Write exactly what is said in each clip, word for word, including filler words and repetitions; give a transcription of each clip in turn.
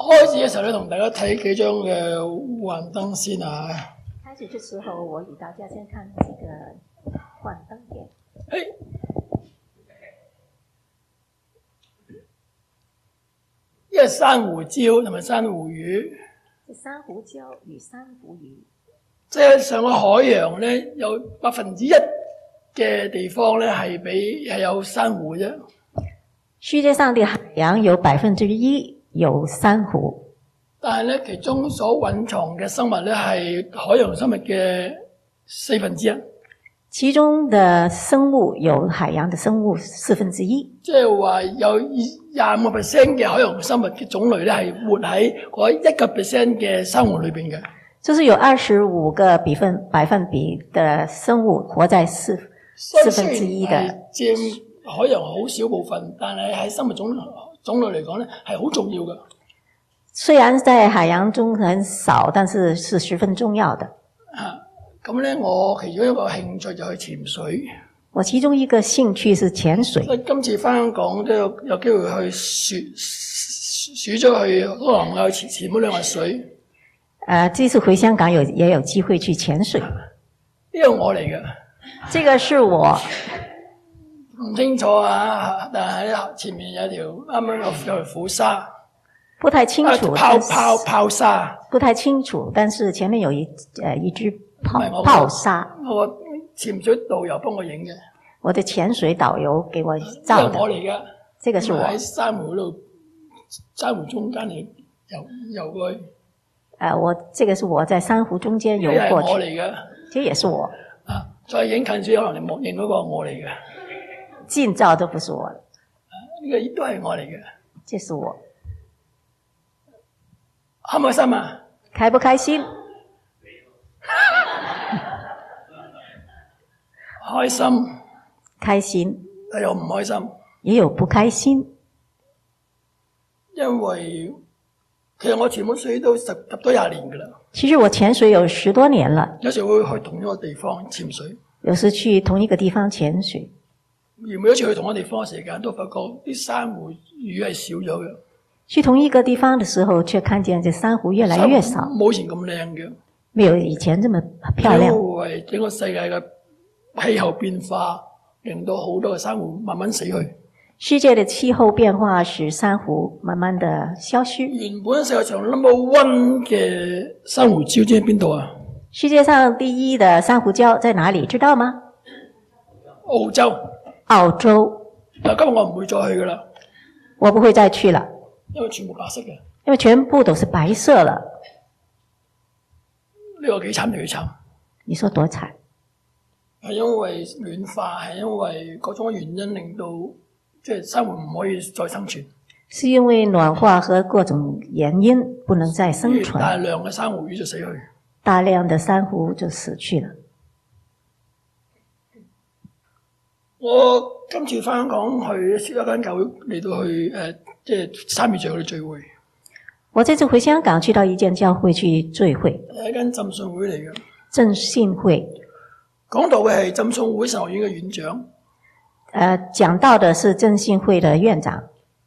開始嘅時候咧，同大家睇幾張嘅幻燈先啊。 開始嘅時候，我與大家先看幾個幻燈嘅。 誒，呢個珊瑚礁同埋珊瑚魚。 珊瑚礁與珊瑚魚。 即係上個海洋咧，有百分之一嘅地方咧係俾係有珊瑚啫。 世界上的海洋有百分之一有珊瑚， 但係咧其中所蘊藏嘅生物咧係海洋生物嘅四分之一。 其中的生物有海洋的生物四分之一。 即係話有廿五個 percent 嘅海洋生物嘅種類咧係活喺嗰一個 percent 嘅珊瑚裏邊嘅。 就是有二十五個比分百分比的生物活在四四分之一的。 佔海洋好少部分，但係喺生物種種類嚟講咧係好重要嘅。 雖然在海洋中很少，但是是十分重要的。 啊，咁咧我其中一個興趣就係潛水。 我其中一個興趣是潛水。 所以今次翻香港都有有機會去暑暑咗去可能有潛潛咗兩日水。 呃，這次回香港有也有機會去潛水。呢個我嚟嘅。 這個是我。 唔清楚啊，但係咧前面有條啱啱有有條虎鯊。不太清楚。啊、泡泡泡鯊。 不太清楚，但是前面有一誒一隻泡泡鯊。 我潛水導遊幫我影嘅。 我的潛水導遊給我照的。 我嚟嘅。 這個是我。 喺珊瑚度，珊瑚中間嚟游游過去。 誒，我這個是我在珊瑚中間游過去。 我嚟嘅。 這也是我。 啊，再影近處可能你冇認到個我嚟嘅。 近照都不是我。 呢個都係我嚟嘅。 這是我。 開唔開心啊？ 開不開心？ 開心。 開心。 但又唔開心。 也有不開心。 因為其實我潛咗水都十十多廿年噶啦。 其實我潛水有十多年了。 有時會去同一個地方潛水。 有時去同一個地方潛水。 而每一次去同一個地方嘅時間，都發覺啲珊瑚魚係少咗嘅。 去同一個地方嘅時候，卻看見這珊瑚越來越少。 冇以前咁靚嘅。 沒有以前這麼漂亮。 因為整個世界嘅氣候變化，令到好多嘅珊瑚慢慢死去。 世界的氣候變化使珊瑚慢慢的消失。 原本世界上 number one 嘅珊瑚礁喺邊度啊？ 世界上第一的珊瑚礁在哪裡？知道嗎？ 澳洲。 澳洲。 嗱，今日我唔會再去噶啦。 我不會再去了。 因為全部白色嘅。 因為全部都是白色了。 呢個幾慘定幾慘？ 你說多慘？ 係因為暖化，係因為各種原因令到即係珊瑚唔可以再生存。 是因為暖化和各種原因不能再生存。 大量嘅珊瑚魚就死去。 大量的珊瑚就死去了。 我今次翻香港去一間教會嚟到去誒，即係三月最後嘅聚會。 我這次回香港去到一間教會去聚會。 係一間浸信會嚟嘅。 浸信會。 講道嘅係浸信會神學院嘅院長。誒、 呃，講道的是浸信會的院長，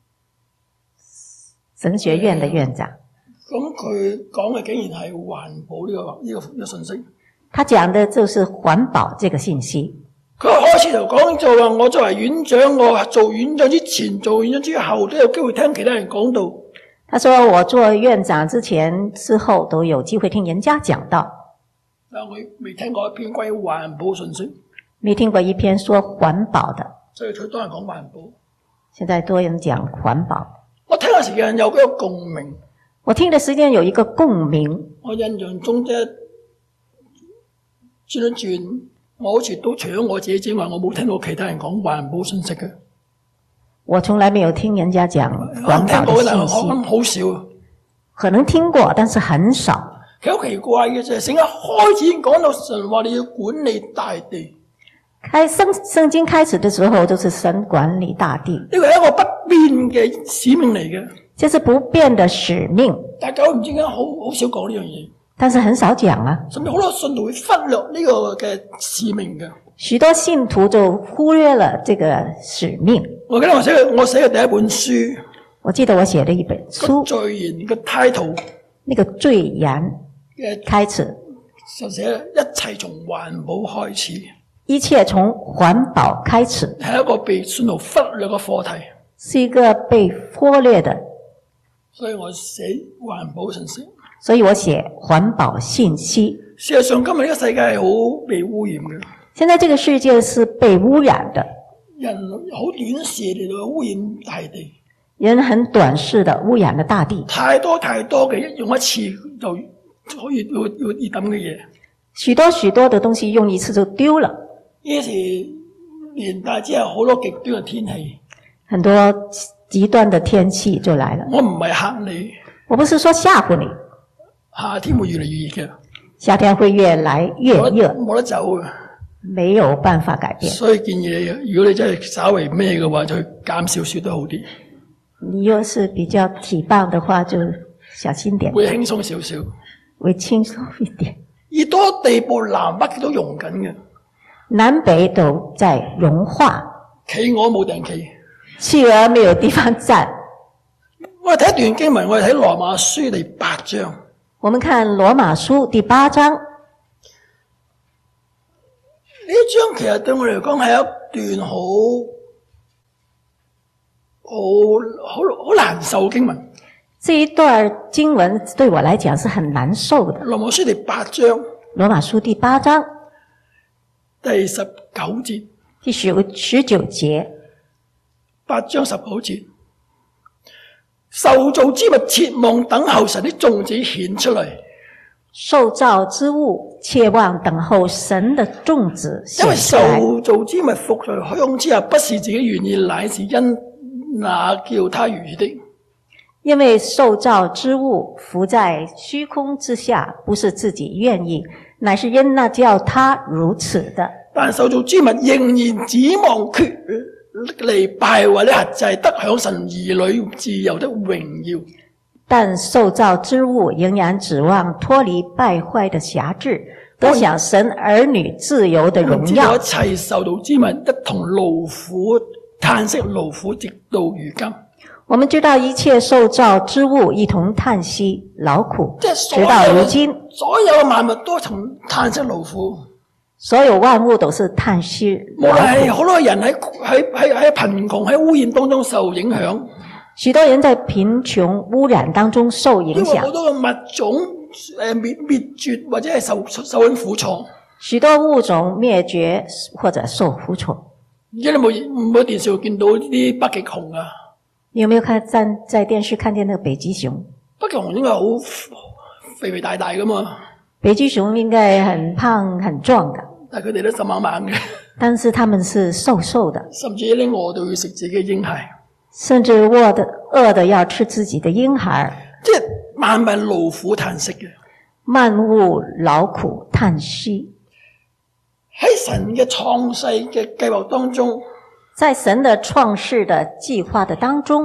神學院的院長。 咁佢講嘅竟然係環保呢、這個呢、這個呢、這個信息。他講的就是環保這個信息。 佢開始就講就話，我作為院長，我做院長之前、做院長之後都有機會聽其他人講道。 他說我做院長之前、之後都有機會聽人家講道。 但我未聽過一篇關於環保信息。 未聽過一篇說環保的。 所以佢多人講環保。 現在多人講環保。 我聽嘅時間有嗰個共鳴。 我聽的時間有一個共鳴。 我印象中即係轉一轉。我好似都除咗我自己之外，我冇聽到其他人講環保信息嘅。 我從來沒有聽人家講環保的信息。 可能好少。 可能聽過，但是很少。 其實好奇怪嘅就係，聖經一開始已經講到神話你要管理大地。 開聖聖經開始的時候，就是神管理大地。 呢個係一個不變嘅使命嚟嘅。 這是不變的使命。 大家唔知點解好好少講呢樣嘢。 但是很少講啊， 甚至好多信徒會忽略呢個嘅使命嘅。 許多信徒就忽略了這個使命。 我記得我寫嘅我寫嘅第一本書， 我記得我寫了一本書， 序言嘅 title， 那個序言嘅開始就寫一切從環保開始， 一切從環保開始， 係一個被信徒忽略嘅課題， 是一個被忽略的， 所以我寫環保信息， 所以我寫環保信息。 事實上今日呢個世界係好被污染嘅， 現在這個世界是被污染的， 人好短視嚟到污染大地， 人很短視的污染了大地， 太多太多嘅用一次就可以要要要抌嘅嘢， 許多許多的東西用一次就丟了。 於是連帶之後好多極端嘅天氣， 很多極端的天氣就來了。 我唔係嚇你， 我不是說嚇唬你， 夏天會越嚟越熱嘅， 夏天會越來越熱， 冇得走嘅， 沒有辦法改變。 所以建議你，如果你真係稍微咩嘅話，就減少少都好啲。 你若是比較體胖的話，就小心點， 會輕鬆少少， 會輕鬆一點。 熱多地步，南北都融緊嘅， 南北都在融化。 企鵝冇定企， 企鵝沒有地方站。 我哋睇一段經文，我哋睇羅馬書第八章。 我們看羅馬書第八章。呢一章其實對我嚟講係一段好好好好難受嘅經文。 這一段經文對我來講是很難受的。 羅馬書第八章。 羅馬書第八章第十九節。 第十十九節。 八章十九節。受造之物切望等候神的種子顯出嚟。 受造之物切望等候神的種子顯出來。因為受造之物伏在虛空之下，不是自己願意，乃是因那叫他如意的。 因為受造之物伏在虛空之下，不是自己願意，乃是因那叫他如此的。 但受造之物仍然指望脫離敗壞的轄制，得享神兒女自由的榮耀。 但受造之物仍然指望脫離敗壞的轄制，得享神兒女自由的榮耀。 一切受造之物一同勞苦嘆息勞苦，直到如今。 我們知道一切受造之物一同嘆息勞苦，直到如今。 所有萬物都從嘆息勞苦， 所有萬物都是嘆息勞苦。無論係好多人喺喺喺喺貧窮喺污染當中受影響， 許多人在貧窮污染當中受影響。因為好多嘅物種誒滅滅絕或者係受受緊苦楚， 許多物種滅絕或者受苦楚。 而家你冇冇電視會見到啲北極熊啊？ 你有沒有看在在電視看見那個北極熊？ 北極熊應該好肥肥大大噶嘛？ 北極熊應該很胖很壯的， 但係佢哋都瘦蜢蜢嘅。 但是他們是瘦瘦的， 甚至咧餓到要食自己嘅嬰孩， 甚至餓的餓的要吃自己的嬰孩。 即係萬物勞苦嘆息嘅， 萬物勞苦嘆息。 喺神嘅創世嘅計劃當中。 在神的創世的計劃的當中，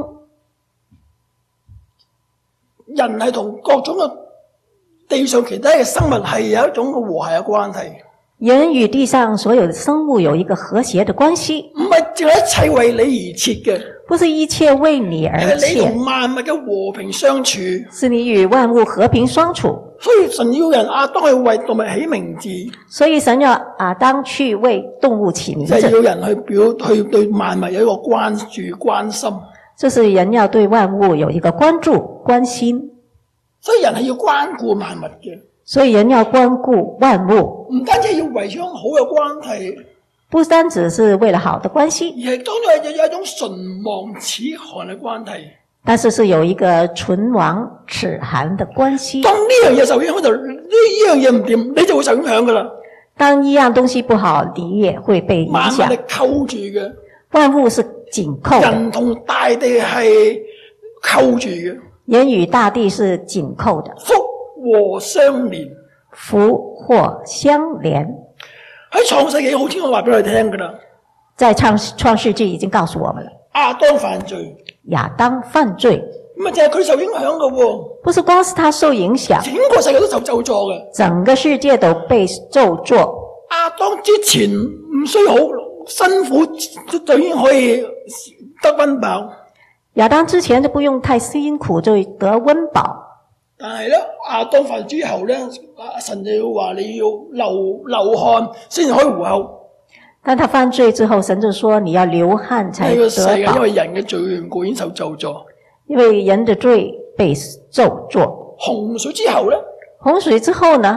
人係同各種嘅地上其他嘅生物係有一種和諧嘅關係。 人與地上所有的生物有一個和諧的關係， 唔係淨係一切為你而設嘅， 不是一切為你而設。 係你同萬物嘅和平相處， 是你與萬物和平相處。 所以神要人亞當去為動物起名字， 所以神要亞當去為動物起名字， 就係要人去表去對萬物有一個關注關心。 就是人要對萬物有一個關注關心， 所以人係要關顧萬物嘅。 所以人要關顧萬物， 唔單止要維持好嘅關係， 不單只是為了好的關係， 而係當中有一種唇亡齒寒嘅關係。 但是是有一個唇亡齒寒的關係。 當呢樣嘢受影響就呢樣嘢唔掂，你就會受影響噶啦。 當一樣東西不好，你也會被影響。 萬物係扣住嘅， 萬物是緊扣的。 人同大地係扣住嘅， 人與大地是緊扣的。 福禍相連， 福禍相連。 喺創世紀好清楚話俾我哋聽噶啦。 在創創世紀已經告訴我們了。 亞當犯罪。 亞當犯罪， 咁啊，就係佢受影響嘅喎。 不是光是他受影響， 整個世界都受咒詛嘅。 整個世界都被咒詛。 亞當之前唔需要好辛苦就已經可以得溫飽。 亞當之前就不用太辛苦就得溫飽。 但係咧，亞當犯之後咧，神就要話你要流流汗先至可以糊口。 但他犯罪之後，神就說你要流汗才得飽。呢個世界因為人嘅罪緣故已經受咒詛。 因為人的罪被咒詛。 洪水之後咧？ 洪水之後呢？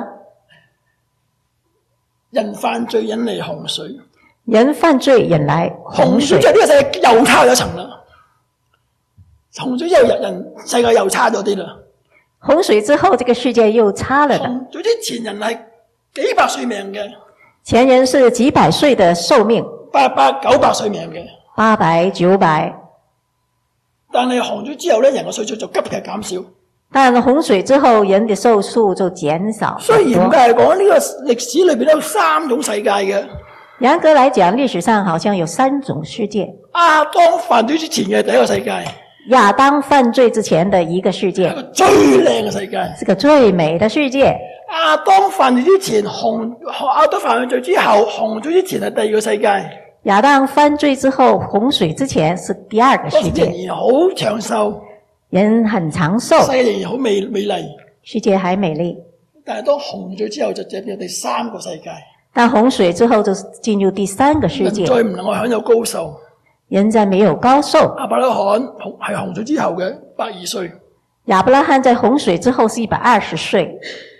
人犯罪引嚟洪水。 人犯罪引來洪水。洪水之後呢個世界又差咗一層啦。洪水之後人世界又差咗啲啦。 洪水之後，這個世界又差了。 洪水之前人係幾百歲命嘅。 前人是幾百歲的壽命， 八百九百歲命嘅， 八百九百。 但係洪水之後咧，人嘅歲數就急劇減少。 但洪水之後，人嘅壽數就減少。 所以嚴格嚟講，呢個歷史裏邊都有三種世界嘅。 嚴格嚟講，歷史上好像有三種世界。 亞當犯罪之前嘅第一個世界， 亞當犯罪之前的一個世界， 係個最靚嘅世界， 是個最美的世界。 亞當犯罪之前，洪亞當犯罪之後，洪水之前係第二個世界。 亞當犯罪之後，洪水之前是第二個世界。 仍然好長壽， 人很長壽， 世界仍然好美美麗， 世界還美麗。 但係當洪水之後，就進入第三個世界。 但洪水之後就進入第三個世界， 人再唔能夠享有高壽。 人再沒有高壽。 亞伯拉罕係洪水之後嘅百二歲。 亞伯拉罕在洪水之後是一百二十歲。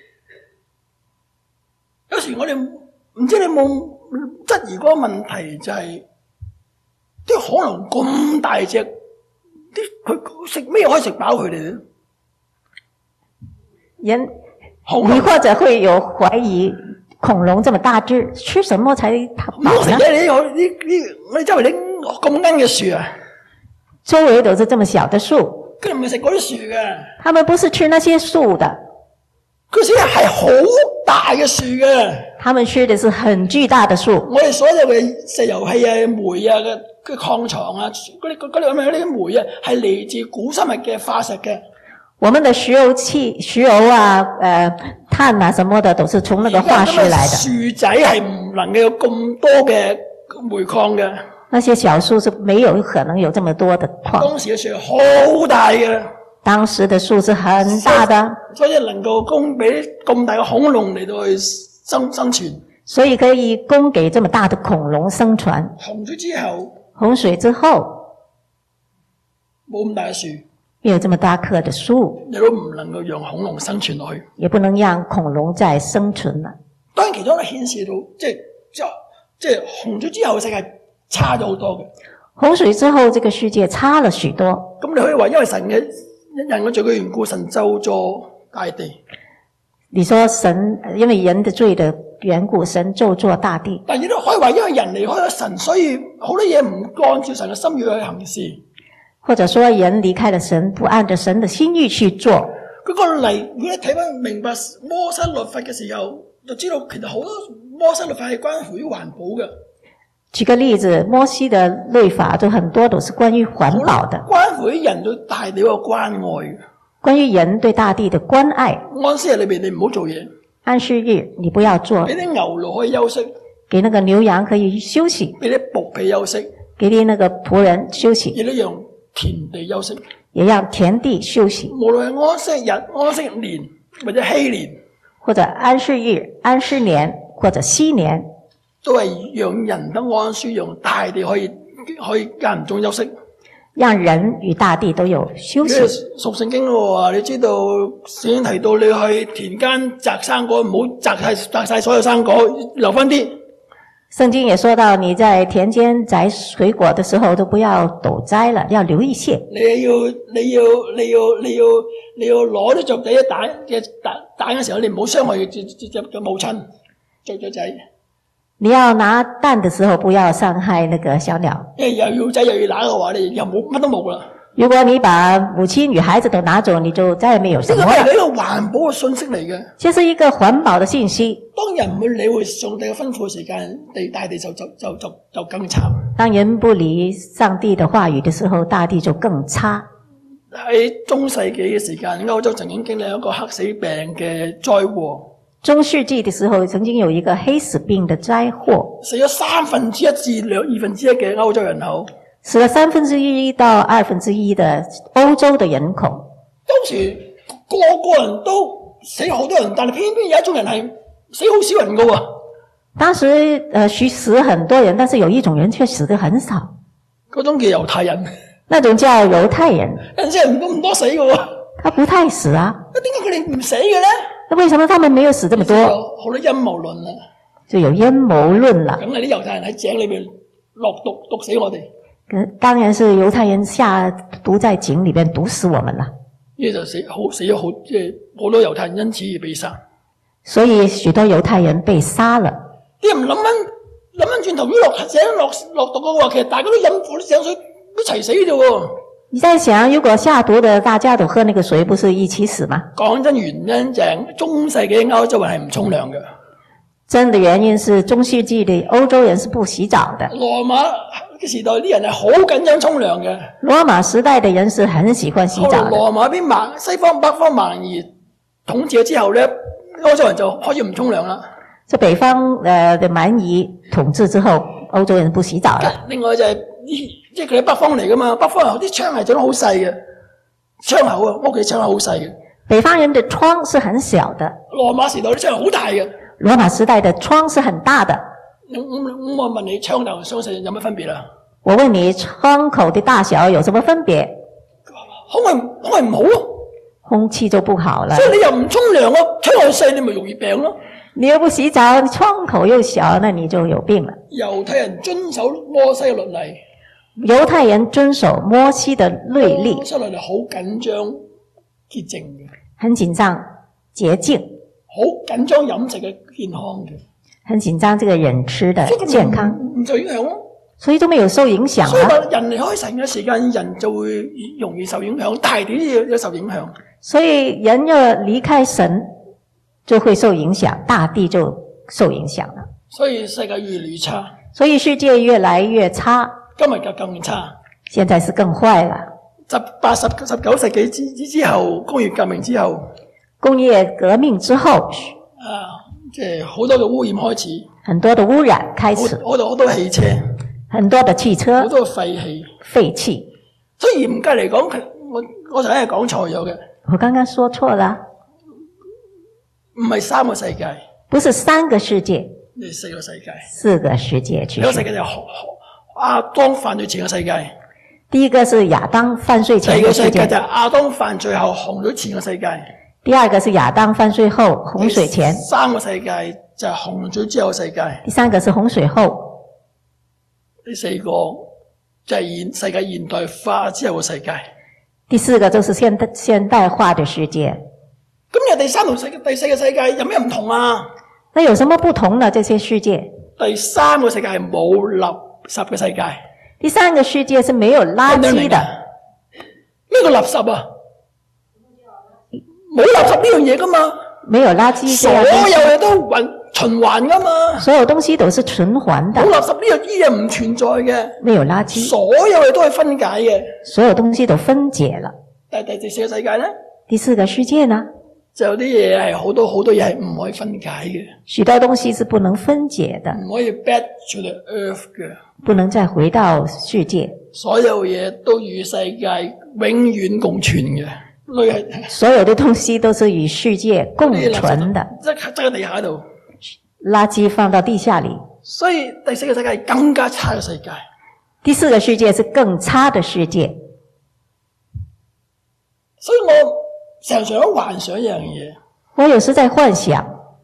有時我哋唔知你有冇質疑嗰個問題，就係啲恐龍咁大隻，啲佢食咩可以食飽佢哋咧？ 人，你或者會有懷疑，恐龍這麼大隻，吃什麼才飽呢？ 唔好食嘢，你呢呢我哋周圍啲咁奀嘅樹啊， 周圍都是這麼小的樹， 佢哋唔係食嗰啲樹嘅， 他們不是吃那些樹的。 佢先係好大嘅樹嘅， 他們吃的是很巨大的樹。 我哋所有嘅石油氣啊、煤啊嘅嘅礦床啊，嗰啲嗰啲咁樣呢啲煤啊，係嚟自古生物嘅化石嘅。 我們的石油氣、石油啊、呃碳啊什麼的，都是從那個化石來的。 樹仔係唔能夠有咁多嘅煤礦嘅。 那些小樹是沒有可能有這麼多的礦。 當時嘅樹好大嘅。 當時的樹是很大的， 所以能夠供俾咁大嘅恐龍嚟到去生生存， 所以可以供給這麼大的恐龍生存。 洪水之後， 洪水之後冇咁大嘅樹， 沒有這麼大棵的樹， 亦都唔能夠讓恐龍生存落去， 也不能讓恐龍再生存了。 當然其中都顯示到，即係即係即係洪水之後嘅世界差咗好多嘅。 洪水之後，這個世界差了許多。 咁你可以話，因為神嘅人嘅罪嘅緣故，神咒詛大地。 你說神因為人的罪的緣故，神咒詛大地。 但亦都可以話，因為人離開咗神，所以好多嘢唔按照神嘅心意去行事。 或者說人離開了神，不按着神的心意去做。 嗰個例，如果你睇翻明白摩西律法嘅時候，就知道其實好多摩西律法係關乎於環保嘅。 舉個例子，摩西的律法就很多都是關於環保的， 關乎於人對大地嘅關愛， 關於人對大地的關愛。 安息日裏邊你唔好做嘢， 安息日你不要做， 俾啲牛驢可以休息， 給那個牛羊可以休息， 俾啲僕婢休息， 給啲那個僕人休息， 亦都讓田地休息， 也讓田地休息。 無論係安息日、安息年或者禧年， 或者安息日、安息年或者禧年， 都係讓人得安舒，讓大地可以可以間唔中休息， 讓人與大地都有休息。 讀聖經喎，你知道聖經提到你去田間摘生果，唔好摘晒摘晒所有生果，留翻啲。 聖經也說到，你在田間摘水果的時候，都不要抖摘了，要留一些。 你要你要你要你要你要攞啲雀仔一蛋嘅蛋蛋嘅時候，你唔好傷害隻隻隻嘅母親雀雀仔。 你要拿蛋的時候，不要傷害那個小鳥。 因為又要仔又要乸嘅話，你又冇乜都冇啦。 如果你把母親與孩子都拿走，你就再也沒有什麼了。 呢個係一個環保嘅信息嚟嘅。 這是一個環保的信息。 當人唔去理會上帝嘅吩咐嘅時間，地大地就就就就就更慘。 當人不理上帝的話語的時候，大地就更差。 喺中世紀嘅時間，歐洲曾經經歷一個黑死病嘅災禍。 中世紀的時候，曾經有一個黑死病的災禍， 死咗三分之一至兩二分之一嘅歐洲人口。 死了三分之一到二分之一的歐洲的人口。 當時個個人都死好多人，但係偏偏有一種人係死好少人㗎喎。 當時呃死死很多人，但是有一種人卻死得很少， 嗰種叫猶太人。 那種叫猶太人。 人真係唔多唔多死㗎喎。 他不太死啊。 點解佢哋唔死嘅咧？ 那為什麼他們沒有死這麼多？ 好多陰謀論啊！ 就有陰謀論啦。 梗係啲猶太人喺井裏邊落毒毒死我哋。 當然是猶太人下毒在井裏邊毒死我們啦。 呢就死好死咗好，即係好多猶太人因此而被殺。 所以許多猶太人被殺了。 啲人諗翻諗翻轉頭，如果落井落落毒嘅話，其實大家都飲火啲井水一齊死啫喎。 你在想，如果下毒的大家都喝那個水，不是一起死嗎？ 講真，原因就係中世紀歐洲人係唔沖涼嘅。 真的原因是中世紀的歐洲人是不洗澡的。 羅馬嘅時代啲人係好緊張沖涼嘅。 羅馬時代的人是很喜歡洗澡的。 羅馬邊蠻西方北方蠻夷統治咗之後咧，歐洲人就開始唔沖涼啦。 在北方呃的蠻夷統治之後，歐洲人不洗澡了。 另外就係、是、即係佢喺北方嚟噶嘛，北方人啲窗係整得好細嘅，窗口啊，屋企窗口好細嘅。 北方人的窗是很小的。 羅馬時代啲窗係好大嘅。 羅馬時代的窗是很大的。 咁咁我問你，窗大同窗細有乜分別啊？ 我問你，窗口的大小有什麼分別？ 空氣空氣唔好咯， 空氣就不好了。 所以你又唔沖涼咯，窗口細你咪容易病咯。 你又不洗澡，窗口又小，那你就有病了。 猶太人遵守摩西嘅律例。 猶太人遵守摩西的律例。 摩西律例好緊張潔淨嘅， 很緊張潔淨， 好緊張飲食嘅健康嘅， 很緊張這個飲食的健康， 唔受影響咯。 所以都沒有受影響。 所以話人離開神嘅時間，人就會容易受影響，大點嘢要受影響。 所以人要離開神，就會受影響，大地就受影響了。 所以世界越嚟越差。 所以世界越來越差。 今日就更差。 現在是更壞了。 十八、十十九世紀之之後，工業革命之後， 工業革命之後， 啊，即係好多嘅污染開始， 很多的污染開始， 好多好多汽車， 很多的汽車， 好多嘅廢氣， 廢氣。 所以嚴格嚟講，我我頭先係講錯咗嘅。 我剛剛說錯了， 唔係三個世界， 不是三個世界， 係四個世界， 四個世界去。 一個世界就係亞當犯罪前嘅世界。 第一個是亞當犯罪前的世界。 第二個世界就係亞當犯罪後洪水前嘅世界。 第二個是亞當犯罪後洪水前。 第三個世界就係洪水之後嘅世界。 第三個是洪水後。 第四個就係現世界現代化之後嘅世界。 第四個就是現代現代化的世界。 咁有第三同世第四個世界有咩唔同啊？ 那有什麼不同呢？這些世界？ 第三個世界係冇垃圾嘅世界。 第三個世界是沒有垃圾的。 咩叫垃圾啊？冇垃圾呢樣嘢噶嘛？ 沒有垃圾。 所有嘢都循循環噶嘛？ 所有東西都是循環的。 冇垃圾呢樣嘢唔存在嘅。 沒有垃圾。 所有嘢都係分解嘅。 所有東西都分解了。 但係第四個世界呢？ 第四個世界呢？ 就有啲嘢係好多好多嘢係唔可以分解嘅。 許多東西是不能分解的。 唔可以 back to the earth 嘅。 不能再回到世界。所有嘢都與世界永遠共存嘅。 所有的東西都是與世界共存的。 即係喺地下度。 垃圾放到地下裏。 所以第四個世界係更加差嘅世界。 第四個世界是更差的世界。 所以我常常都幻想一樣嘢。 我有時在幻想，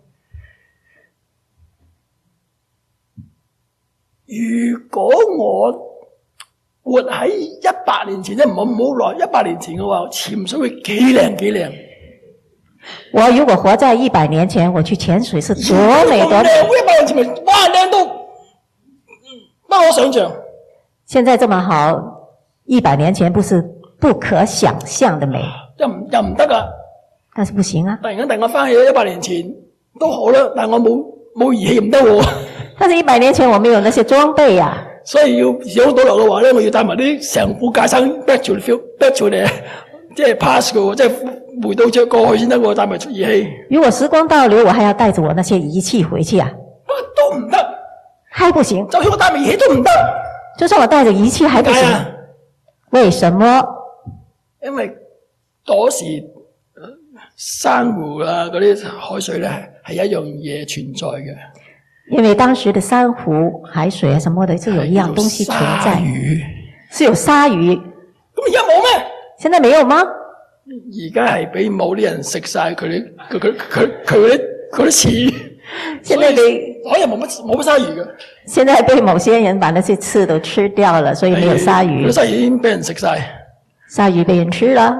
如果我活喺一百年前，即係唔好唔好耐，一百年前嘅話，潛水會幾靚幾靚。 我如果活在一百年前，我去潛水是多美多美。 一百年前咪哇靚到不可想象。現在這麼好，一百年前不是不可想象的美。 又唔又唔得噶， 但是不行啊！ 突然間突然間翻起咗一百年前都好啦，但係我冇冇儀器唔得喎。但是一百年前我沒有那些裝備呀、啊，所以要上到樓嘅話咧，我要帶埋啲成副架生 back to the field，back to the 即係 pass 嘅，即係回到只過去先得，我帶埋出儀器。如果時光倒流，我還要帶着我那些儀器回去啊？都唔得，還不行。就算我帶埋儀器都唔得。 就算我帶着儀器還不行。為什麼？ 因為嗰時珊瑚啊嗰啲海水咧係一樣嘢存在嘅。 因為當時的珊瑚、海水啊什麼的，就有一樣東西存在。是有鯊魚。 咁而家冇咩？ 現在沒有嗎？ 而家係俾某啲人食晒佢啲佢佢佢佢嗰啲嗰啲刺。現在被海又冇乜冇乜鯊魚嘅。 現在被某些人把那些刺都吃掉了，所以沒有鯊魚。 鯊魚已經俾人食晒。 鯊魚被人吃了。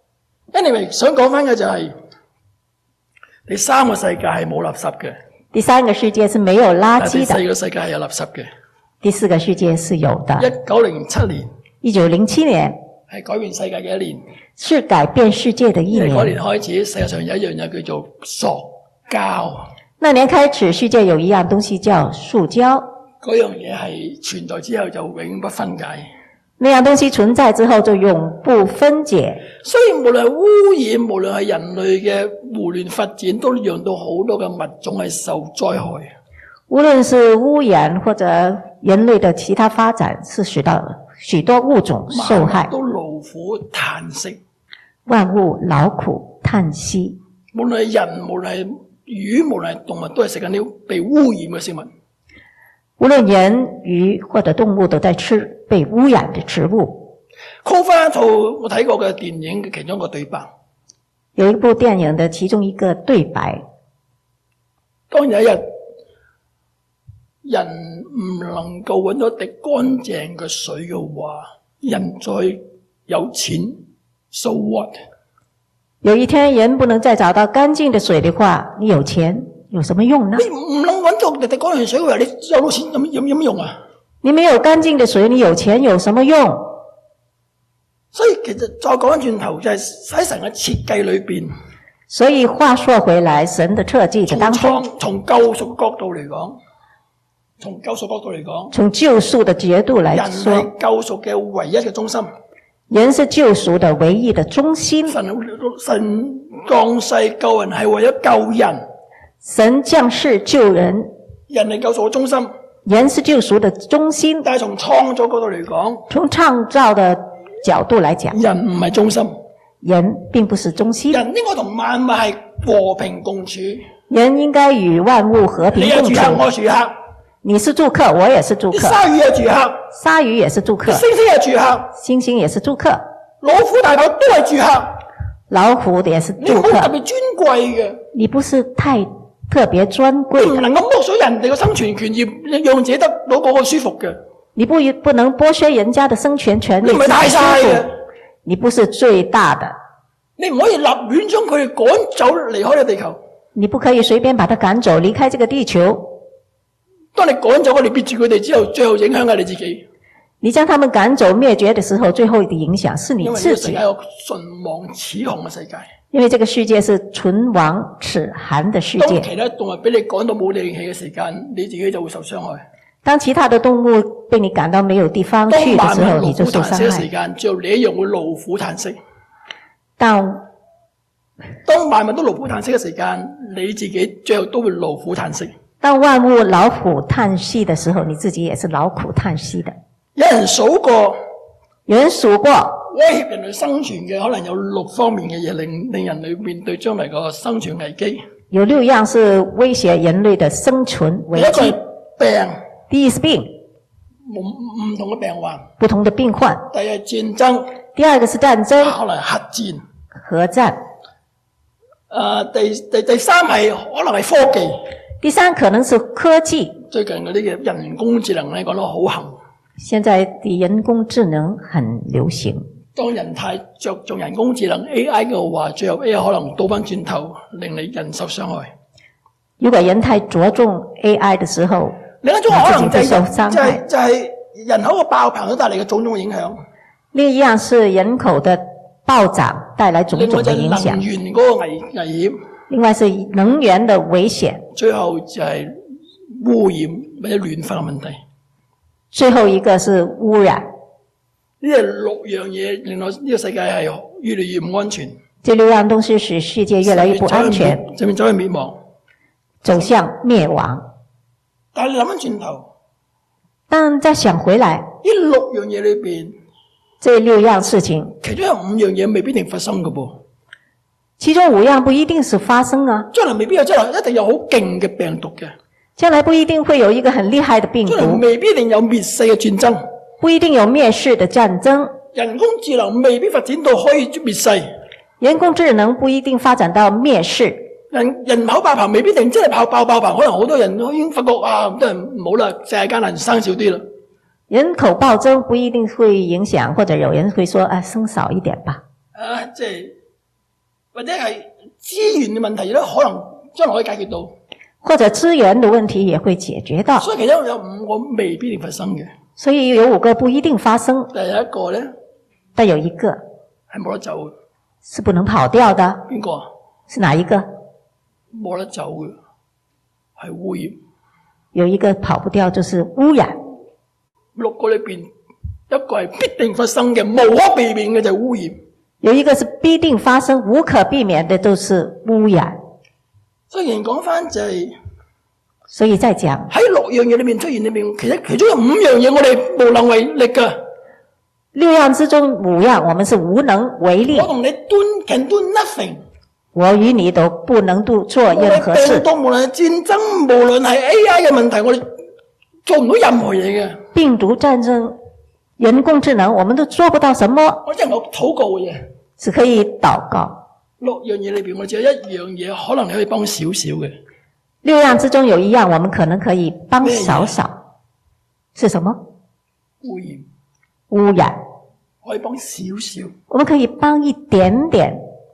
Anyway， 想講翻嘅就係、是、第三個世界係冇垃圾嘅。 第三個世界是沒有垃圾的。第四個世界係有垃圾嘅。 第四個世界是有的。 一九零七年。 一九零七年。 係改變世界嘅一年。 是改變世界的一年。 嗰年開始，世界上有一樣嘢叫做塑膠。 那年開始，世界有一樣東西叫塑膠。 嗰樣嘢係存在之後就永不分解。 那樣東西存在之後就永不分解。 所以無論係污染，無論係人類嘅胡亂發展，都讓到好多嘅物種係受災害。 無論是污染或者人類的其他發展，是使到許多物種受害。 都勞苦嘆息。 萬物勞苦嘆息。 無論係人，無論係魚，無論係動物，都係食緊啲被污染嘅食物。 無論人、魚或者動物都在吃被污染的食物。 call 翻一套我睇過嘅電影嘅其中一個對白。 有一部電影的其中一個對白。 當有一日人唔能夠揾到一滴乾淨嘅水嘅話，人再有錢 ，so what？ 有一天人不能再找到乾淨的水的話，你有錢有什麼用呢？ 你唔能揾到一滴乾淨水嘅話，你有到錢有有有乜用啊？ 你沒有乾淨的水，你有錢有什麼用？ 所以其實再講翻轉頭，就係喺神嘅設計裏邊。 所以話說回來，神的設計嘅當中， 從救贖角度嚟講，從救贖角度嚟講， 從救贖的角度來說， 人係救贖嘅唯一嘅中心。 人是救贖的唯一的中心。 神神降世救人係為咗救人。 神降世救人， 人係救贖嘅中心。 人是救贖的中心。 但係從創造角度嚟講， 從創造的角度來講， 人唔係中心。 人並不是中心。 人應該同萬物係和平共處。 人應該與萬物和平共處。 你係住客，我住客。 你是住客，我也是住客。 鯊魚係住客， 鯊魚也是住客。 猩猩係住客， 猩猩也是住客。 老虎大狗都係住客， 老虎也是住客。 你唔好特別尊貴嘅， 你不是太特別尊貴。 你唔能夠剝削人哋嘅生存權益，讓自己得到嗰個舒服嘅。 你不不能剝削人家的生存權利。 你唔係大晒嘅， 你不是最大的。 你唔可以立亂將佢哋趕走離開呢個地球。 你不可以隨便把他趕走離開這個地球。 當你趕走佢哋，滅絕佢哋之後，最後影響係你自己。 你將他們趕走滅絕的時候，最後的影響是你自己。 因為呢個世界有唇亡齒寒嘅世界。 因為這個世界是唇亡齒寒的世界。 當其他動物俾你趕到冇力氣嘅時間，你自己就會受傷害。 當其他的動物被你趕到沒有地方去的時候，你就受傷害。當萬物勞苦嘆息嘅時間，最後你一樣會勞苦嘆息。當當萬物都勞苦嘆息嘅時間，你自己最後都會勞苦嘆息。 當萬物勞苦嘆息的時候，你自己也是勞苦嘆息的。 有人數過， 有人數過， 威脅人類生存嘅可能有六方面嘅嘢，令令人類面對將來個生存危機。有六樣是威脅人類的生存危機。第一個病， 第一是病， 唔唔同嘅病患， 不同的病患。 第二係戰爭， 第二個是戰爭， 可能係核戰， 核戰。 誒，第第第三係可能係科技。 第三可能是科技。最近嗰啲嘅人工智能咧講得好行。現在的人工智能很流行。當人太着重人工智能 A I 嘅話，最後 A I 可能倒翻轉頭，令你人受傷害。如果人太着重 A I 的時候，另一種可能就係、是、就係、是、就係、是、人口嘅爆棚所帶嚟嘅種種影響。另一樣是人口的暴漲帶來種種的影響。另外就係能源嗰個危危險。另外是能源的危險，最後就係污染或者暖化嘅問題。最後一個是污染。呢六樣嘢令到呢個世界係越嚟越唔安全。這六樣東西使世界越來越不安全，就變走向滅亡，走向滅亡。但係你諗翻轉頭，但再想回來， 呢六樣嘢裏邊， 這六樣事情， 其中有五樣嘢未必一定發生㗎噃。 其中五樣不一定是發生啊。 將來未必有，將來一定有好勁嘅病毒嘅。 將來不一定會有一個很厲害的病毒。 將來未必一定有滅世嘅戰爭。 不一定有滅世的戰爭。 人工智能未必發展到可以滅世。 人工智能不一定發展到滅世。 人人口爆棚未必一定真係爆爆爆棚，可能好多人已經發覺啊，咁多人唔好啦，世界間人生少啲啦。 人口暴增不一定會影響，或者有人會說啊，生少一點吧。 啊，即係。或者係資源嘅問題咧，可能將來可以解決到， 或者資源的問題也會解決到。 所以其中有五個未必一定發生嘅。 所以有五個不一定發生。 但有一個咧， 但有一個係冇得走嘅， 是不能跑掉的。 邊個啊？ 是哪一個？ 冇得走嘅，係污染。 有一個跑不掉，就是污染。 六個裏邊，一個係必定發生嘅，無可避免嘅就係污染。 有一個是必定發生、無可避免的，都是污染。 雖然講翻就係、是， 所以再講喺六樣嘢裏面出現裏面，其實其中有五樣嘢我哋無能為力㗎。 六樣之中五樣，我們是無能為力。 我同你 do can do nothing。 我與你都不能做做任何事。 病毒無論係戰爭，無論係 A I 嘅問題，我哋做唔到任何嘢嘅。 病毒戰爭。人工智能，我們都做不到什麼。 我只能夠禱告嘅嘢， 只可以禱告。 六樣嘢裏邊，我只有一樣嘢，可能你可以幫少少嘅。 六樣之中有一樣，我們可能可以幫少少。是什麼？ 污染。 污染。 可以幫少少。 我們可以幫一點點。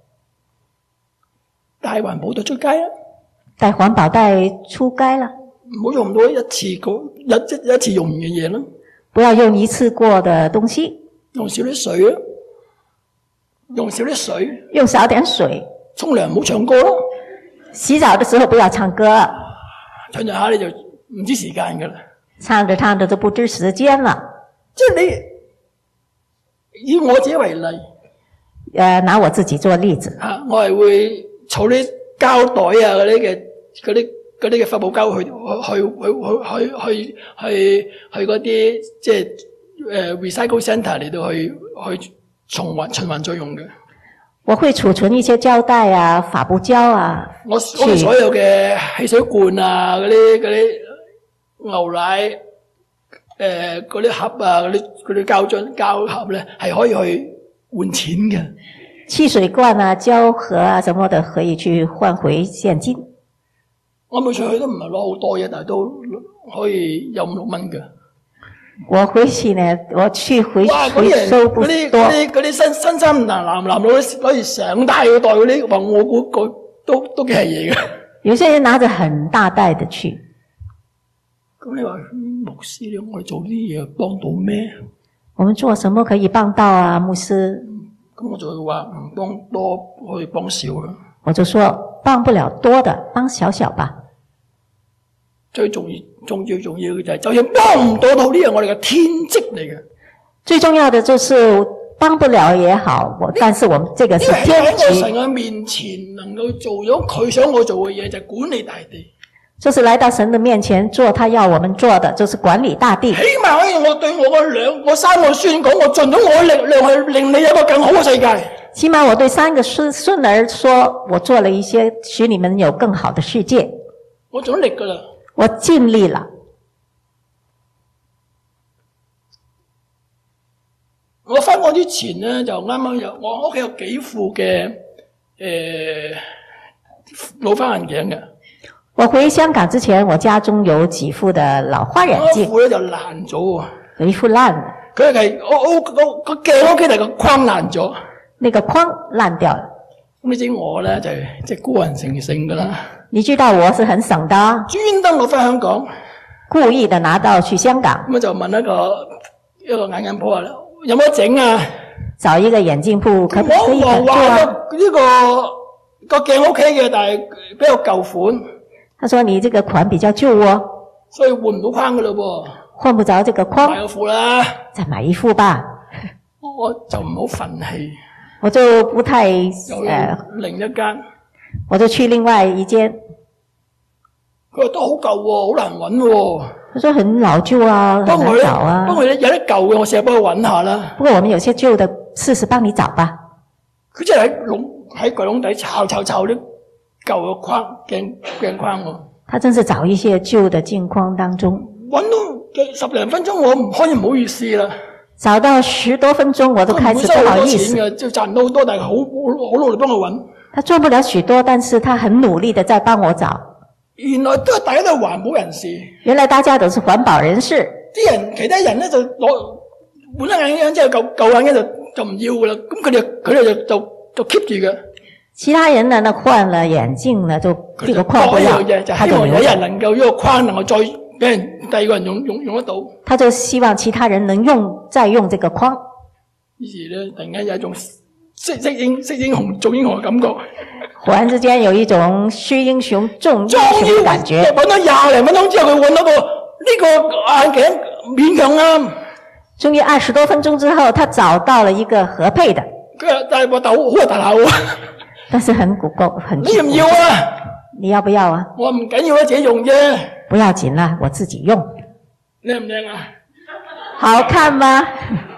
帶環保袋出街啦。 帶環保袋出街啦。 唔好用到一次過一一一次用完嘅嘢啦。 不要用一次過的東西， 用少啲水啊，用少啲水， 用少點水。 沖涼唔好唱歌咯， 洗澡的時候不要唱歌， 唱着下你就唔知時間噶啦， 唱着唱着就不知時間了。 即係你以我自己為例，誒、 呃，拿我自己做例子， 啊，我係會儲啲膠袋啊嗰啲嘅嗰啲。嗰啲嘅發泡膠去去去去去去去嗰啲即係誒 recycle centre 嚟到去去循環循環作用嘅。 我會儲存一些膠帶啊、發泡膠啊。我我所有嘅汽水罐啊、嗰啲嗰啲牛奶誒嗰啲盒啊、嗰啲嗰啲膠樽膠盒咧，係可以去換錢嘅。 汽水罐啊、膠盒啊，什麼的可以去換回現金。 我每次去都唔係攞好多嘢，但係都可以有五六蚊嘅。 我回去呢，我去回回收不多。嗰啲嗰啲嗰啲新新衫男男男攞攞住成大個袋嗰啲，話我估個都都幾係嘢嘅。 有些人拿着很大袋的去。 咁你話牧師咧，我哋做啲嘢幫到咩？ 我們做什麼可以幫到啊，牧師？ 咁我就會話唔幫多，可以幫少啊。我就說幫不了多的，幫小小吧。 最重要、重要、重要嘅就係，就算幫唔到到呢樣，我哋嘅天職嚟嘅。最重要的就是幫不了也好，我但是我們這個是天職。喺神嘅面前能夠做咗佢想我做嘅嘢，就係管理大地。 就是來到神的面前做他要我們做的，就是管理大地。 起碼可以我對我個兩我三個孫講，我盡咗我嘅力量去令你有一個更好嘅世界。 起碼我對三個孫孫兒說，我做了一些使你們有更好的世界。 我盡力噶啦， 我盡力了。 我返港之前呢，就啱啱有我屋企有幾副嘅誒老花眼鏡嘅。 我回香港之前，我家中有幾副的老花眼鏡。 一副咧就爛咗， 有一副爛。佢係我我我個鏡屋企係個框爛咗， 那個框爛掉了。 咁你知我咧就係即係孤人成性噶啦。 你知道我是很省的， 專登攞翻香港， 故意的拿到去香港。 咁就問一個一個眼鏡鋪啊，有冇得整啊？ 找一個眼鏡鋪，可唔可以整啊？ 呢個個鏡 OK 嘅，但係比較舊款。 他說你這個款比較舊哦， 所以換唔到框噶咯噃， 換不着這個框， 買個副啦， 再買一副吧。 我就唔好憤氣， 我就不太誒、呃、 另一間， 我就去另外一間。 佢話都好舊喎，好難揾喎。 佢說很老舊啊，很難找啊。不過有啲舊嘅，我試下幫佢揾下啦。 不過我們有些舊的，試試幫你找吧。 佢真係喺籠喺櫃籠底抄抄抄啲舊嘅框鏡鏡框喎。 他真是找一些舊的鏡框當中。 揾到十零分鐘，我唔開始唔好意思啦。 找到十多分鐘，我都開始不好意思。 佢唔收好多錢嘅，就賺唔到好多，但係好好努力幫我揾。 他賺不了許多，但是他很努力的在幫我找。 原來都係大家都係環保人士。 原來大家都是環保人士。 啲人其他人咧就攞換咗眼鏡之後舊舊眼鏡就就唔要噶啦，咁佢哋佢哋就就就 keep 住嘅。 其他人呢，那換了眼鏡呢，就這個框不要，他就希望有人能夠呢個框能夠再俾人第二個人用用用得到。 他就希望其他人能用再用這個框。 於是咧，突然間有一種識識英識英雄做英雄嘅感覺。 忽然之間有一種識英雄重英雄嘅感覺。 揾咗廿零分鐘之後，佢揾到個呢個眼鏡勉強啱。 終於二十多分鐘之後，他找到了一個合配的。 佢話但係話好好大口啊！ 但是很古怪，很你要唔要啊？ 你要不要啊？ 我唔緊要啊，自己用啫。 不要緊啦，我自己用。 靚唔靚啊？ 好看嗎？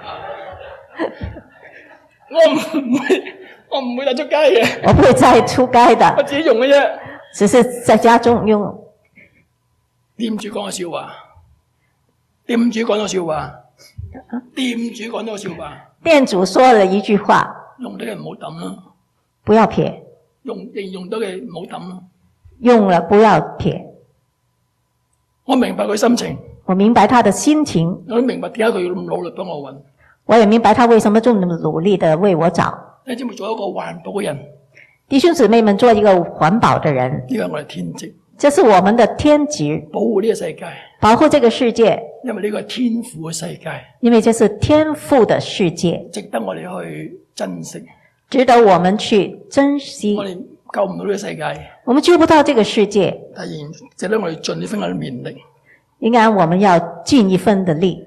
我唔會，我唔會帶出街嘅。 我不會再出街的。 我自己用嘅啫。 只是在家中用。 店主講個笑話。店主講個笑話。店主講咗個笑話。 店主說了一句話。 用得嘅唔好抌啦。 不要撇。 用應用到嘅唔好抌啦。 用了不要撇。 我明白佢心情。 我明白他的心情。 我都明白點解佢要咁努力幫我揾。 我也明白他為什麼這麼努力的為我找。 你知唔知做一個環保嘅人？ 弟兄姊妹們，做一個環保的人。 呢個係我哋天職。 這是我們的天職。 保護呢個世界。 保護這個世界。 因為呢個係天父嘅世界。 因為這是天父的世界。 值得我哋去珍惜。 值得我們去珍惜。 我哋救唔到呢個世界。 我們救不到這個世界。 當然，值得我哋盡一分嘅勉力。 應該我們要盡一分的力。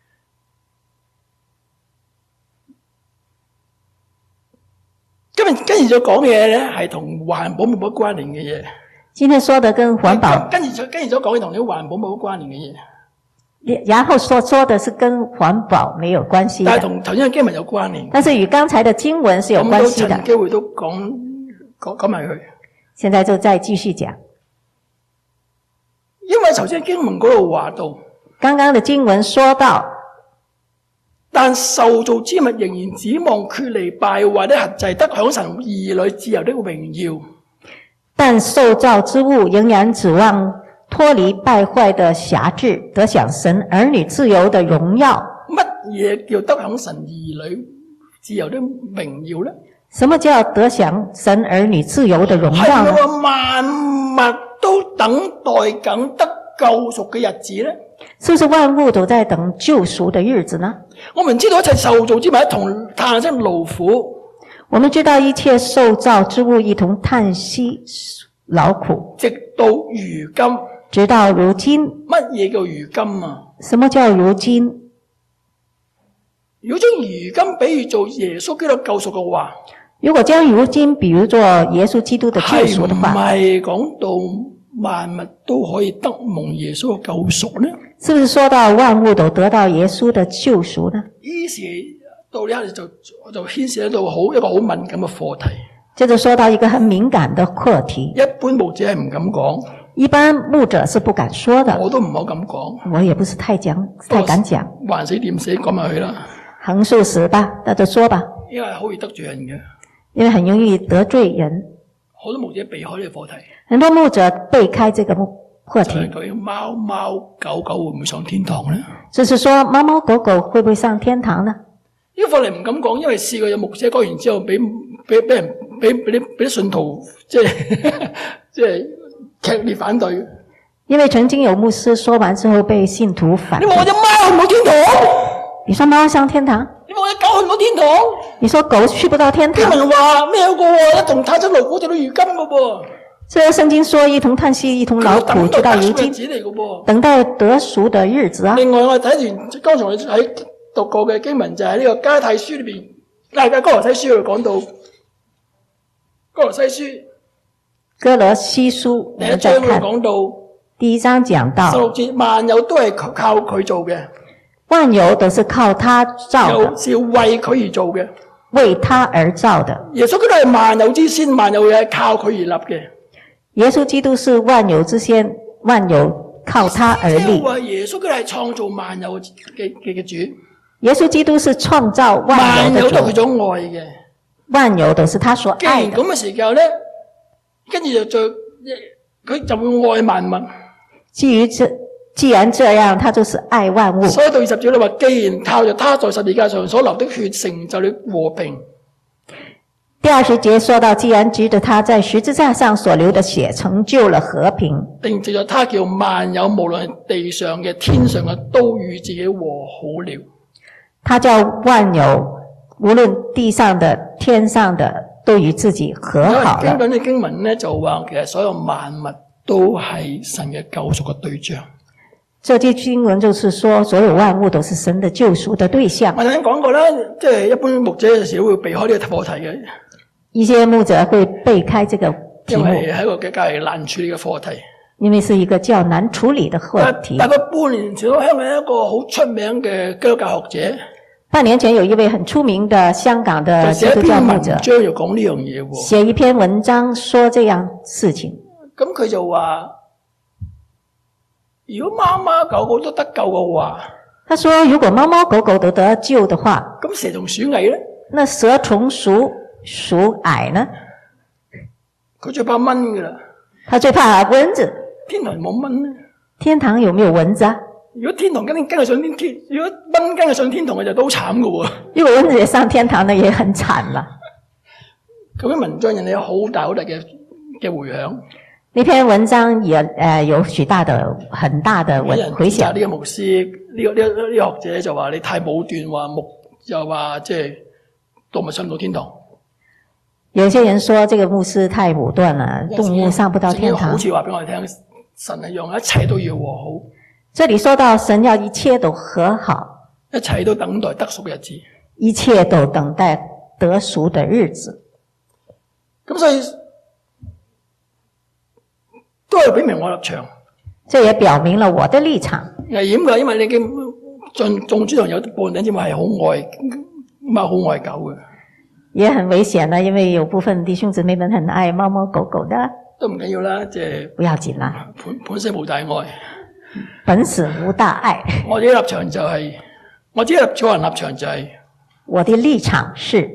今日跟住再講嘅嘢咧，係同環保冇乜關聯嘅嘢。 今天說的跟環保， 跟住再跟住再講嘅同你環保冇乜關聯嘅嘢。 然後說說的是跟環保沒有關係的， 但係同頭先嘅經文有關聯。 但是與剛才的經文是有關係的。 咁都趁機會都講講講埋佢。 現在就再繼續講。 因為頭先經文嗰度話到， 剛剛的經文說到， 但受造之物仍然指望脫離敗壞的轄制，得享神兒女自由的榮耀。 但受造之物仍然指望脫離敗壞的轄制，得享神兒女自由的榮耀。 乜嘢叫得享神兒女自由的榮耀呢？ 什麼叫得享神兒女自由的榮耀呢？ 係萬物都等待緊得救贖嘅日子呢？ 是不是萬物都在等救贖的日子呢？ 我們知道一切受造之物一同嘆息勞苦。 我們知道一切受造之物一同嘆息勞苦， 直到如今。 直到如今。 乜嘢叫如今啊？ 什麼叫如今？ 如果將如今比喻做耶穌基督救贖嘅話， 如果將如今比喻做耶穌基督的救贖的話， 係唔係講到萬物都可以得蒙耶穌嘅救贖呢？ 是不是說到萬物都得到耶穌的救贖呢？ 於是到呢刻就就牽涉到好一個好敏感嘅課題。 接着說到一個很敏感的課題， 一般牧者係唔敢講， 一般牧者是不敢說的。 我都唔好咁講， 我也不是太講太敢講。 橫死掂死講埋佢啦，橫豎死吧，那就說吧。 因為好易得罪人嘅， 因為很容易得罪人。 好多牧者避開呢個課題，很多牧者避開這個課題。 究竟貓貓狗狗會唔會上天堂呢？ 就是說貓貓狗狗會不會上天堂呢？ 呢個課題唔敢講，因為試過有牧者講完之後，俾俾俾人俾俾啲俾啲信徒即係即係劇烈反對。 因為曾經有牧師說完之後被信徒反對。 你話我隻貓去唔到天堂？ 你說貓上天堂？ 你話我隻狗去唔到天堂？你說狗去不到天堂？ 經文話咩個喎？一同嘆息勞苦直到如今嘅噃。 這聖經說一同嘆息一同勞苦直到如今，等待得贖的日子啊。 另外我睇完剛才我喺讀過嘅經文就係呢個加拉太書裏邊，大家哥羅西書度講到哥羅西書， 哥羅西書第一章講到第一章講到， 十六節萬有都係靠佢做嘅， 萬有都是靠他造的， 是為佢而做嘅， 為他而造的。 耶穌基督係萬有之先，萬有嘢係靠佢而立嘅。 耶穌基督是萬有之先，萬有靠他而立。 即係話耶穌基督係創造萬有嘅嘅嘅主。 耶穌基督是創造萬有的主。萬有都係佢所愛嘅， 萬有都是他所愛的。 既然咁嘅時候咧，跟住就再佢就會愛萬物。 基於這，既然這樣，他就是愛萬物。 所以到二十節你話，既然靠着他在十字架上所流的血成就了和平。 第二十節說到，既然藉着他在十字架上所流的血成就了和平， 並藉着他叫萬有無論地上嘅天上嘅都與自己和好了。 他叫萬有無論地上的天上的都與自己和好了。 經文嘅經文呢就話，其實所有萬物都係神嘅救贖嘅對象。 這句經文就是說，所有萬物都是神的救贖的對象。 我頭先講過啦，即係一般牧者有時會避開呢個課題嘅。 一些牧者會避開這個題目， 因為係一個比較難處理嘅課題。 因為是一個較難處理的課題。 大概半年前，香港一個好出名嘅基督教學者。 半年前有一位很出名的香港的基督教牧者， 寫一篇文章又講呢樣嘢喎。 寫一篇文章說這樣事情。 咁佢就話，如果貓貓狗狗都得救嘅話， 他說如果貓貓狗狗都得救的話， 咁蛇蟲鼠蟻咧？ 那蛇蟲鼠鼠蟻呢？ 佢最怕蚊噶啦。 他最怕蚊子。 天堂冇蚊咧？ 天堂有沒有蚊子啊？ 如果天堂跟跟佢上天天，如果蚊跟佢上天堂嘅就都好慘噶喎。 如果蚊子也上天堂呢，也很慘啦。 咁篇文章引起好大好大嘅嘅回響。呢篇文章也誒、呃、有許大的很大的回響。 呢個牧師呢、這個呢、這個呢、這個學者就話你太武斷，話牧又話即係動物上唔到天堂。有些人說這個牧師太武斷了，動物上不到天堂。 好似話俾我哋聽，神係讓一切都要和好。 這裏說到神要一切都和好， 一切都等待得贖嘅日子， 一切都等待得贖的日子。 咁所以都係表明我立場。 這也表明了我的立場。 危險㗎，因為你嘅眾眾主堂有部分弟兄係好愛貓好愛狗嘅。 也很危險啦，因為有部分弟兄姊妹們很愛貓貓狗狗的。 都唔緊要啦，即係不要緊啦。 本本身無大愛， 本死無大愛。 我自己立場就係、是，我自己立個人立場就係、是， 我的立場是，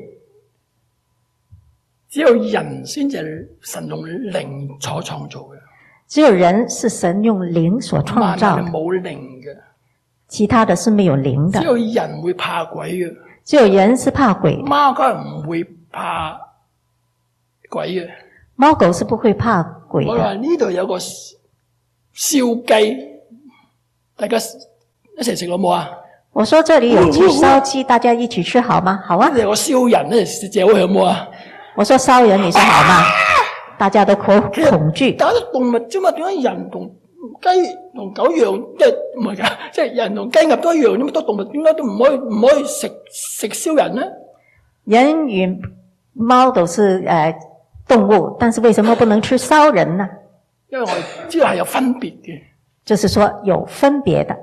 只有人先至神用靈所創造嘅。 只有人是神用靈所創造的， 冇靈嘅， 其他的是沒有靈的。 只有人會怕鬼嘅， 只有人是怕鬼。 貓狗唔會怕鬼嘅， 貓狗是不會怕鬼的。 我話呢度有個燒雞，大家一齊食好冇啊？ 我說這裏有隻燒雞，大家一起吃好嗎？好啊。 有個燒人咧，借好有冇啊？ 我說燒人，你說好嗎？大家都恐恐懼。 打咗動物啫嘛，點解人同雞同狗一樣？即係唔係噶？即係人同雞鴨都一樣，咁多動物點解都唔可以唔可以食食燒人呢？人與貓都是誒、呃、動物，但是為什麼不能吃燒人呢？ 因為我哋知道係有分別嘅， 就是說有分別的。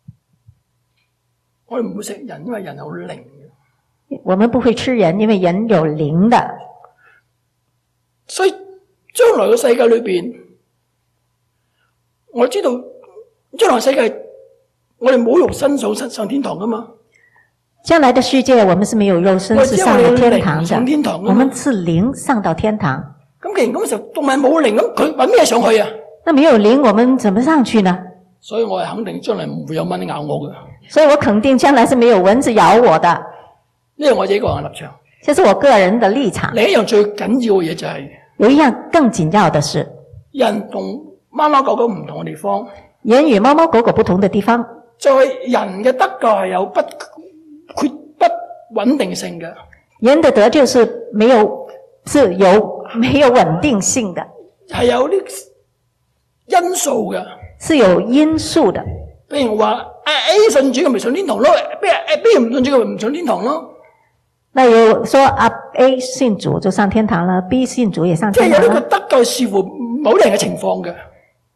我哋唔會食人，因為人有靈嘅。 我們不會吃人，因為人有靈的。 所以將來嘅世界裏邊，我知道將來世界我哋冇肉身上上天堂噶嘛。 將來的世界，我們是沒有肉身是上到天堂的。 上天堂， 我們是靈上到天堂。 咁既然咁時候動物冇靈，咁佢搵咩上去啊？ 那沒有靈，我們怎麼上去呢？ 所以我係肯定將來唔會有蚊咬我嘅。 所以我肯定將來是沒有蚊子咬我的。 呢個我自己個人立場。 這是我個人的立場。 另一樣最緊要嘅嘢就係、是， 有一樣更緊要的是， 人同貓貓狗狗唔同嘅地方。 人與貓貓狗狗不同的地方， 就係、是、人嘅得救係有不缺不穩定性嘅。 人的得救是沒有是有沒有穩定性的， 係有啲因素嘅，是有因素的。 譬如話 A 信主嘅咪上天堂咯 ，B B 唔信主嘅咪唔上天堂咯。 那有說啊 A 信主就上天堂了 ，B 信主也上天堂了。 即係有呢個得救視乎某啲人嘅情況嘅。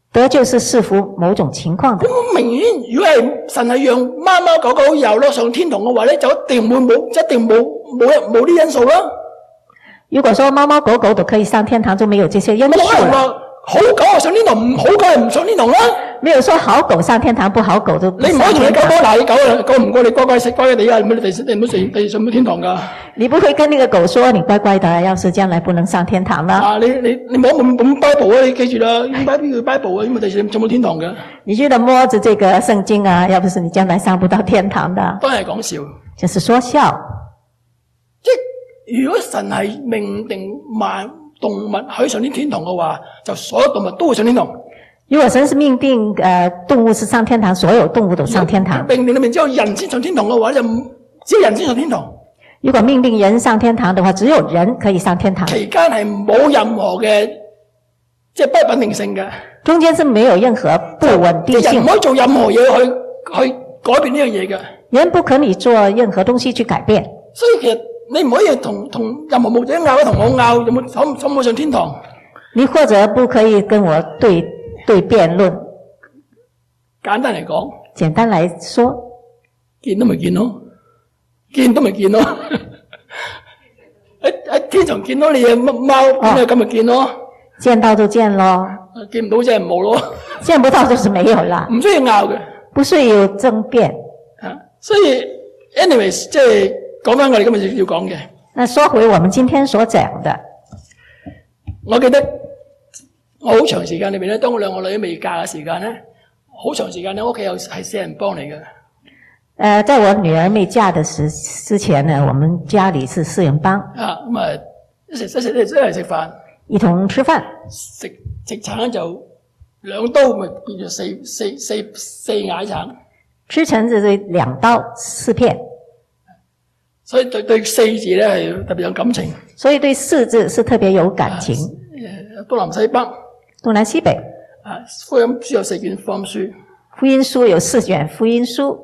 得救是視乎某種情況的。 咁明顯，如果係神係讓貓貓狗狗遊樂上天堂嘅話咧，就一定會冇，一定冇冇冇啲因素啦。 如果說貓貓狗狗都可以上天堂，就沒有這些因素了。 好狗上天堂，唔好狗唔上天堂啦。 沒有說好狗上天堂，不好狗就不上天堂。你唔可以同你狗講，嗱，你狗啊，狗唔過你乖乖食乖乖地啊，你第你唔好上第上唔到天堂噶。你不會跟那個狗說你乖乖的，要是將來不能上天堂啦。啊，你你你摸摸摸 Bible 啊，你記住啦，用 Bible Bible 啊，因為第時上唔到天堂噶。你記得摸着這個聖經啊，要不是你將來上不到天堂的。都係講笑，就是說笑。即係如果神係命定萬動物可以上天天堂嘅話，就所有動物都會上天堂。如果神是命定誒、呃、動物是上天堂，所有動物都上天堂。命定裏面只有人先上天堂嘅話，就只有人先上天堂。如果命定人上天堂嘅話，只有人可以上天堂。期間係冇任何嘅即係不穩定性嘅。中間是沒有任何不穩定性。人唔可以做任何嘢去去改變呢樣嘢嘅。人不可以做任何東西去改變。所以其實你唔可以同同任何牧者拗，同我拗，有冇可唔可唔可以上天堂？你或者不可以跟我對對辯論。簡單嚟講，簡單嚟說，見都咪見咯，見都咪見咯。喺喺天堂見到你嘅貓，咁咁咪見咯。見到就見咯，見唔到即係冇咯。見不到就是沒有啦。唔需要拗嘅，不需要爭辯。啊，所以 anyways 即係。講翻我哋今日要講嘅，那說回我們今天所講的，我記得我好長時間裏面咧，當我兩個女未嫁嘅時間咧，好長時間咧，屋企有係四人幫嚟嘅。誒、呃，在我女兒未嫁的時之前呢，我們家裏是四人幫。啊，咁啊，一齊一齊一齊食飯，一同吃飯，食食橙就兩刀，咪變咗四四四四矮橙。吃橙就係兩刀四片。所以對對四字咧係特別有感情。所以對四字是特別有感情。誒，東南西北。東南西北。啊，福音書有四卷福音書。福音書有四卷福音書。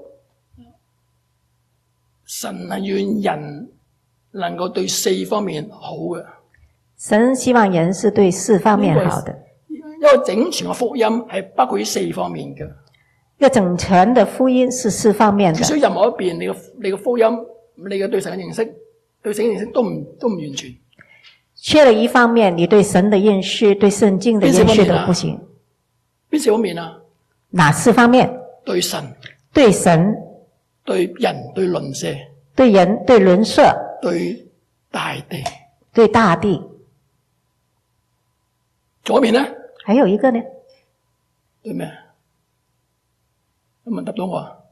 神係願人能夠對四方面好嘅。神希望人是對四方面好的。因為整全嘅福音係包括於四方面嘅。一個整全嘅福音是四方面嘅。至少任何一邊，你嘅你嘅福音。你嘅對神嘅認識，對神嘅認識都唔都唔完全。缺了一方面，你對神嘅認識、對聖經嘅認識都不行。邊四方面啊？哪四方面？對神、對神、對人、對鄰舍、對人、對鄰舍、對大地、對大地。左面呢？還有一個呢？對咩？有冇人答到我啊？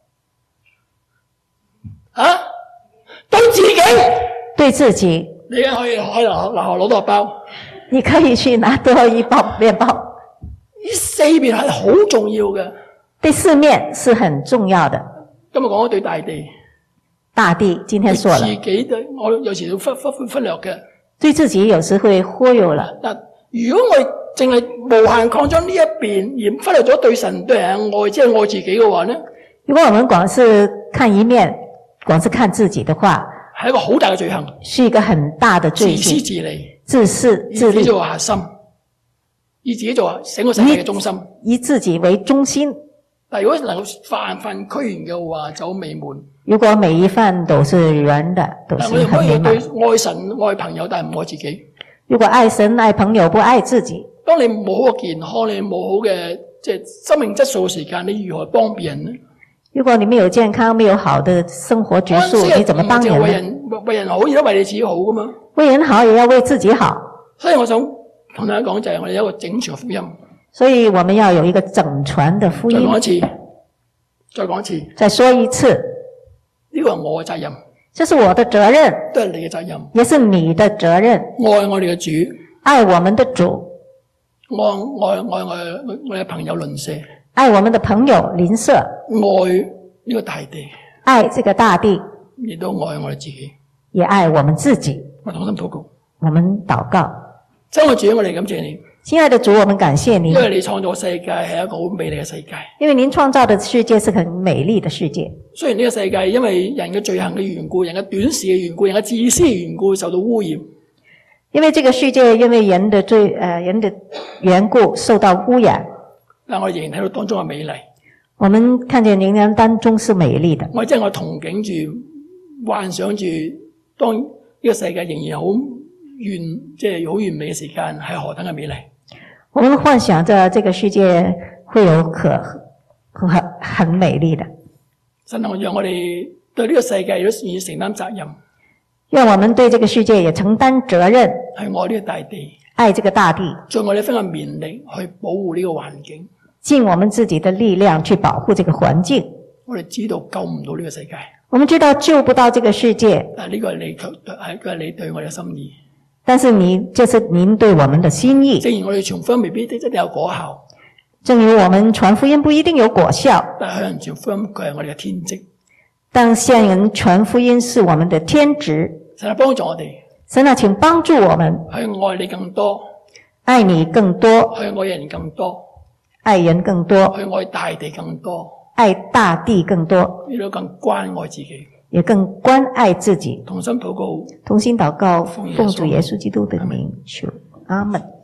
啊？對自己，對自己，你而家可以可以拿拿攞多個包，你可以去拿多一包麵包。呢四面係好重要嘅，對四面是很重要的。今日講咗對大地，大地今天說了，自己嘅我有時要忽忽忽忽略嘅，對自己有時會忽略了。嗱，如果我哋淨係無限擴張呢一邊，而忽略咗對神對人嘅愛，即係愛自己嘅話呢？如果我們光是看一面。光是看自己的話，係一個好大嘅罪行，是一個很大的罪行。自私自利，自私自利，以自己做核心，以自己做整個世界嘅中心，以自己為中心。但如果能夠泛泛俱圓嘅話，就好美滿。如果每一範都是圓的，都是很美滿。但我哋可以對愛神愛朋友，但係唔愛自己。如果愛神愛朋友，不愛自己，當你冇好嘅健康，你冇好嘅即係生命質素嘅時間，你如何幫別人呢？如果你沒有健康，沒有好的生活質素，你怎麼幫人呢？為人為人好，亦都為你自己好噶嘛？為人好，也要為自己好。所以我想同大家講，就係我哋有一個整全嘅福音。所以我們要有一個整全的福音。再講一次，再講一次，再說一次，呢個係我嘅責任，這是我的責任，都係你嘅責任，也是你的責任。愛我哋嘅主，愛我們的主，愛愛愛我我哋朋友鄰舍。愛我們的朋友鄰舍，愛呢個大地，愛這個大地，亦都愛我哋自己，也愛我們自己。我同心禱告，我們禱告。親愛的主，我哋感謝你。親愛的主，我們感謝你，因為你創造世界係一個好美麗嘅世界。因為您創造的世界是很美麗的世界。雖然呢個世界因為人嘅罪行嘅緣故，人嘅短視嘅緣故，人嘅自私嘅緣故受到污染。因為這個世界因為人的罪，誒、呃、人的緣故受到污染。 但我仍然睇到當中嘅美麗。 我們看見仍然當中是美麗的。 我真係我憧憬住、幻想住，當呢個世界仍然好完，即係好完美嘅時間，係何等嘅美麗。 我們幻想着這個世界會有可很很美麗的。 神啊，讓我哋對呢個世界都願意承擔責任。 讓我們對這個世界也承擔責任。 係愛呢個大地， 愛這個大地， 盡我哋分嘅綿力去保護呢個環境， 盡我們自己的力量去保護這個環境。 我哋知道救唔到呢個世界， 我們知道救不到這個世界， 但係呢個係你卻係佢係你對我哋嘅心意。 但是你，這是您對我們的心意。 正如我哋傳福音未必一定有果效， 正如我們傳福音不一定有果效， 但係向人傳福音佢係我哋嘅天職。 但向人傳福音是我們的天職。 神啊，幫助我哋。 神啊，請幫助我們去愛你更多， 愛你更多， 去愛人更多， 愛人更多， 去愛大地更多， 愛大地更多， 亦都更關愛自己， 也更關愛自己。 同心禱告， 同心禱告，奉主耶穌基督的名求，阿們。